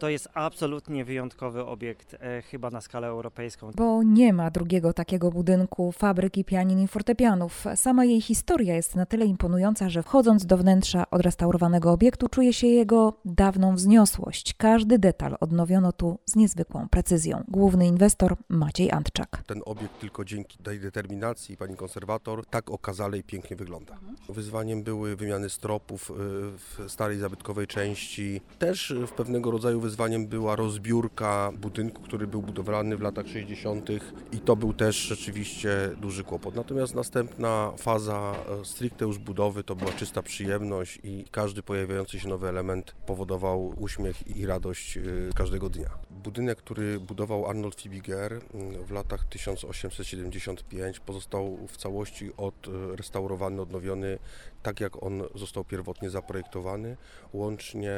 To jest absolutnie wyjątkowy obiekt, chyba na skalę europejską. Bo nie ma drugiego takiego budynku fabryki pianin i fortepianów. Sama jej historia jest na tyle imponująca, że wchodząc do wnętrza odrestaurowanego obiektu czuje się jego dawną wzniosłość. Każdy detal odnowiono tu z niezwykłą precyzją. Główny inwestor Maciej Antczak. Ten obiekt tylko dzięki tej determinacji pani konserwator tak okazale i pięknie wygląda. Wyzwaniem były wymiany stropów w starej zabytkowej części. Też w pewnego rodzaju wyzwaniem była rozbiórka budynku, który był budowany w latach 60. i to był też rzeczywiście duży kłopot. Natomiast następna faza stricte już budowy to była czysta przyjemność i każdy pojawiający się nowy element powodował uśmiech i radość każdego dnia. Budynek, który budował Arnold Fibiger w latach 1875 pozostał w całości odrestaurowany, odnowiony tak jak on został pierwotnie zaprojektowany, łącznie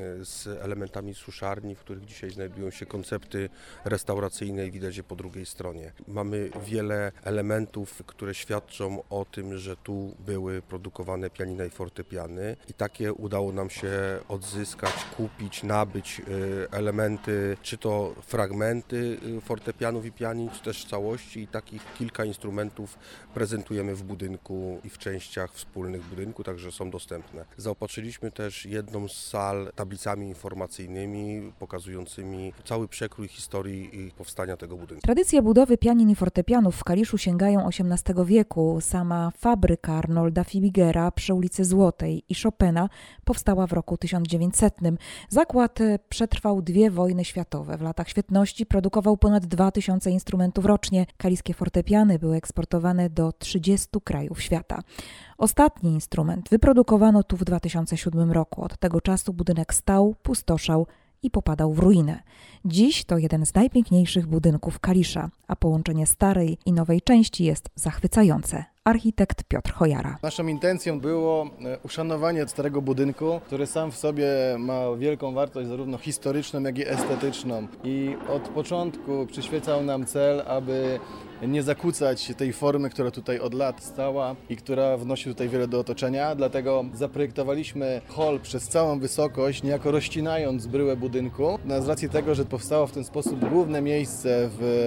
z elementami suszarni, w których dzisiaj znajdują się koncepty restauracyjne i widać je po drugiej stronie. Mamy wiele elementów, które świadczą o tym, że tu były produkowane pianina i fortepiany i takie udało nam się odzyskać, kupić, nabyć elementy, czy to fragmenty fortepianów i pianin, czy też całości i takich kilka instrumentów prezentujemy w budynku i w częściach wspólnych budynku, także są dostępne. Zaopatrzyliśmy też jedną z sal tablicami informacyjnymi pokazującymi cały przekrój historii powstania tego budynku. Tradycje budowy pianin i fortepianów w Kaliszu sięgają XVIII wieku. Sama fabryka Arnolda Fibigera przy ulicy Złotej i Chopina powstała w roku 1900. Zakład przetrwał 2 wojny światowe. W latach świetności produkował ponad 2000 instrumentów rocznie. Kaliskie fortepiany były eksportowane do 30 krajów świata. Ostatni instrument wyprodukowano tu w 2007 roku. Od tego czasu budynek stał, pustoszał i popadał w ruinę. Dziś to jeden z najpiękniejszych budynków Kalisza, a połączenie starej i nowej części jest zachwycające. Architekt Piotr Chojara. Naszą intencją było uszanowanie starego budynku, który sam w sobie ma wielką wartość zarówno historyczną, jak i estetyczną. I od początku przyświecał nam cel, aby nie zakłócać tej formy, która tutaj od lat stała i która wnosi tutaj wiele do otoczenia. Dlatego zaprojektowaliśmy hol przez całą wysokość, niejako rozcinając bryłę budynku. Z racji tego, że powstało w ten sposób główne miejsce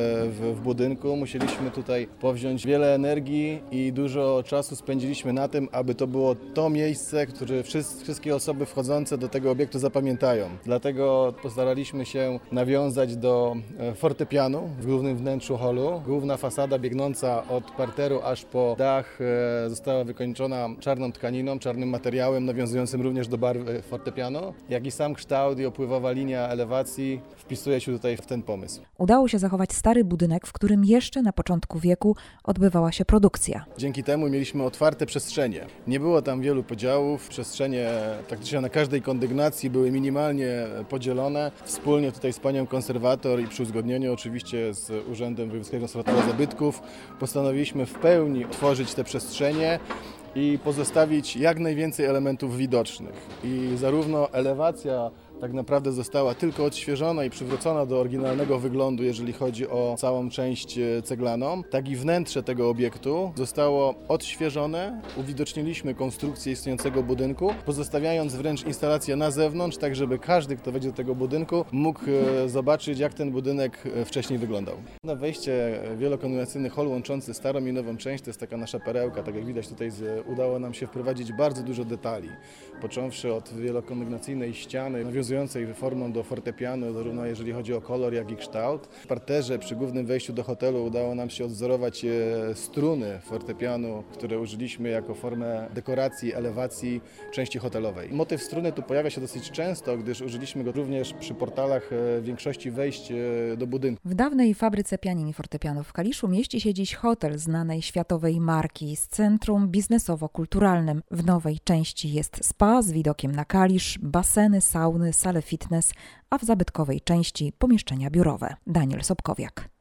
w budynku, musieliśmy tutaj powziąć wiele energii i dużo czasu spędziliśmy na tym, aby to było to miejsce, które wszystkie osoby wchodzące do tego obiektu zapamiętają. Dlatego postaraliśmy się nawiązać do fortepianu w głównym wnętrzu holu. Główna fasada biegnąca od parteru aż po dach została wykończona czarną tkaniną, czarnym materiałem nawiązującym również do barwy fortepianu, jak i sam kształt i opływowa linia elewacji wpisuje się tutaj w ten pomysł. Udało się zachować stary budynek, w którym jeszcze na początku wieku odbywała się produkcja. Dzięki temu mieliśmy otwarte przestrzenie. Nie było tam wielu podziałów. Przestrzenie praktycznie na każdej kondygnacji były minimalnie podzielone. Wspólnie tutaj z panią konserwator i przy uzgodnieniu oczywiście z Urzędem Wojewódzkiego Konserwatora Zabytków postanowiliśmy w pełni tworzyć te przestrzenie i pozostawić jak najwięcej elementów widocznych. I zarówno elewacja tak naprawdę została tylko odświeżona i przywrócona do oryginalnego wyglądu, jeżeli chodzi o całą część ceglaną, tak i wnętrze tego obiektu zostało odświeżone. Uwidoczniliśmy konstrukcję istniejącego budynku, pozostawiając wręcz instalację na zewnątrz, tak żeby każdy, kto wejdzie do tego budynku, mógł zobaczyć, jak ten budynek wcześniej wyglądał. Na wejście wielokondygnacyjny hol łączący starą i nową część to jest taka nasza perełka. Tak jak widać tutaj udało nam się wprowadzić bardzo dużo detali, począwszy od wielokondygnacyjnej ściany, nawiązującej formą do fortepianu, zarówno jeżeli chodzi o kolor, jak i kształt. W parterze przy głównym wejściu do hotelu udało nam się odwzorować struny fortepianu, które użyliśmy jako formę dekoracji, elewacji części hotelowej. Motyw struny tu pojawia się dosyć często, gdyż użyliśmy go również przy portalach większości wejść do budynku. W dawnej fabryce pianin i fortepianów w Kaliszu mieści się dziś hotel znanej światowej marki z centrum biznesowo-kulturalnym. W nowej części jest spa z widokiem na Kalisz, baseny, sauny, sale fitness, a w zabytkowej części pomieszczenia biurowe. Daniel Sobkowiak.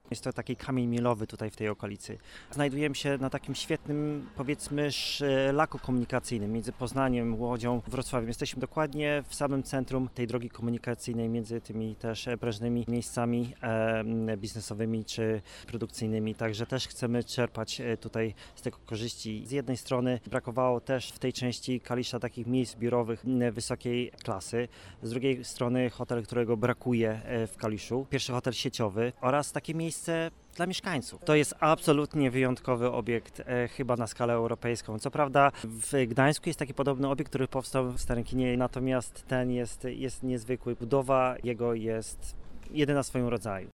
Jest to taki kamień milowy tutaj w tej okolicy. Znajdujemy się na takim świetnym, powiedzmy, szlaku komunikacyjnym między Poznaniem, Łodzią, Wrocławiem. Jesteśmy dokładnie w samym centrum tej drogi komunikacyjnej, między tymi też prężnymi miejscami biznesowymi czy produkcyjnymi. Także też chcemy czerpać tutaj z tego korzyści. Z jednej strony brakowało też w tej części Kalisza takich miejsc biurowych wysokiej klasy. Z drugiej strony hotel, którego brakuje w Kaliszu. Pierwszy hotel sieciowy oraz takie miejsce dla mieszkańców. To jest absolutnie wyjątkowy obiekt, chyba na skalę europejską. Co prawda w Gdańsku jest taki podobny obiekt, który powstał w Starym Kinie, natomiast ten jest niezwykły. Budowa jego jest jedyna w swoim rodzaju.